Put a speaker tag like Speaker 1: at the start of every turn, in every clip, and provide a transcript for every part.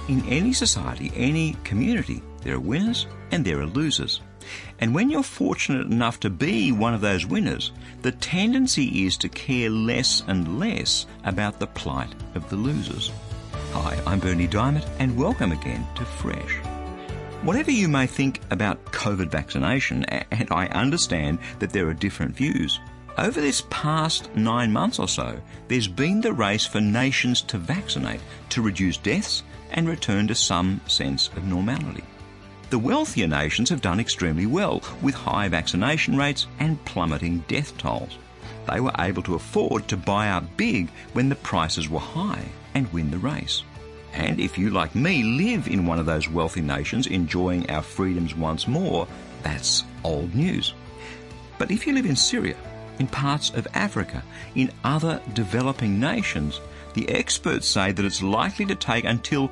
Speaker 1: In any society, any community, there are winners and there are losers. And when you're fortunate enough to be one of those winners, the tendency is to care less and less about the plight of the losers. Hi, I'm Berni Dymet, and welcome again to Fresh. Whatever you may think about COVID vaccination, and I understand that there are different views, over this past 9 months or so, there's been the race for nations to vaccinate, to reduce deaths and return to some sense of normality. The wealthier nations have done extremely well, with high vaccination rates and plummeting death tolls. They were able to afford to buy up big when the prices were high and win the race. And if you, like me, live in one of those wealthy nations enjoying our freedoms once more, that's old news. But if you live in Syria, in parts of Africa, in other developing nations, the experts say that it's likely to take until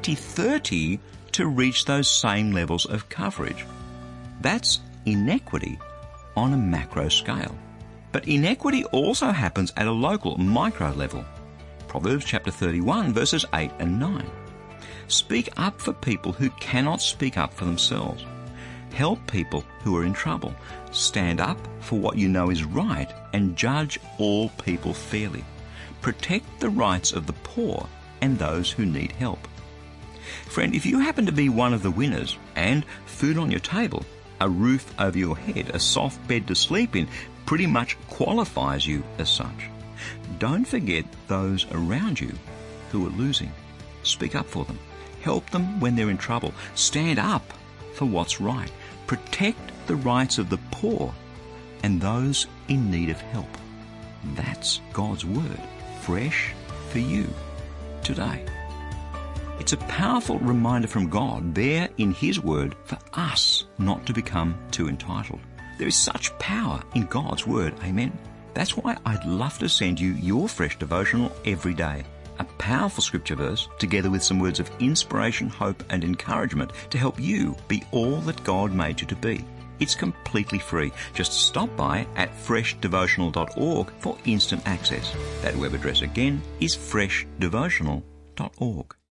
Speaker 1: 2030 to reach those same levels of coverage. That's inequity on a macro scale. But inequity also happens at a local, micro level. Proverbs chapter 31, verses 8 and 9. Speak up for people who cannot speak up for themselves. Help people who are in trouble. Stand up for what you know is right and judge all people fairly. Protect the rights of the poor and those who need help. Friend, if you happen to be one of the winners and food on your table, a roof over your head, a soft bed to sleep in pretty much qualifies you as such. Don't forget those around you who are losing. Speak up for them. Help them when they're in trouble. Stand up for what's right. Protect the rights of the poor and those in need of help. That's God's Word, fresh for you today. It's a powerful reminder from God there in His Word for us not to become too entitled. There is such power in God's Word, amen? That's why I'd love to send you your Fresh devotional every day. A powerful scripture verse together with some words of inspiration, hope and encouragement to help you be all that God made you to be. It's completely free. Just stop by at freshdevotional.org for instant access. That web address again is freshdevotional.org.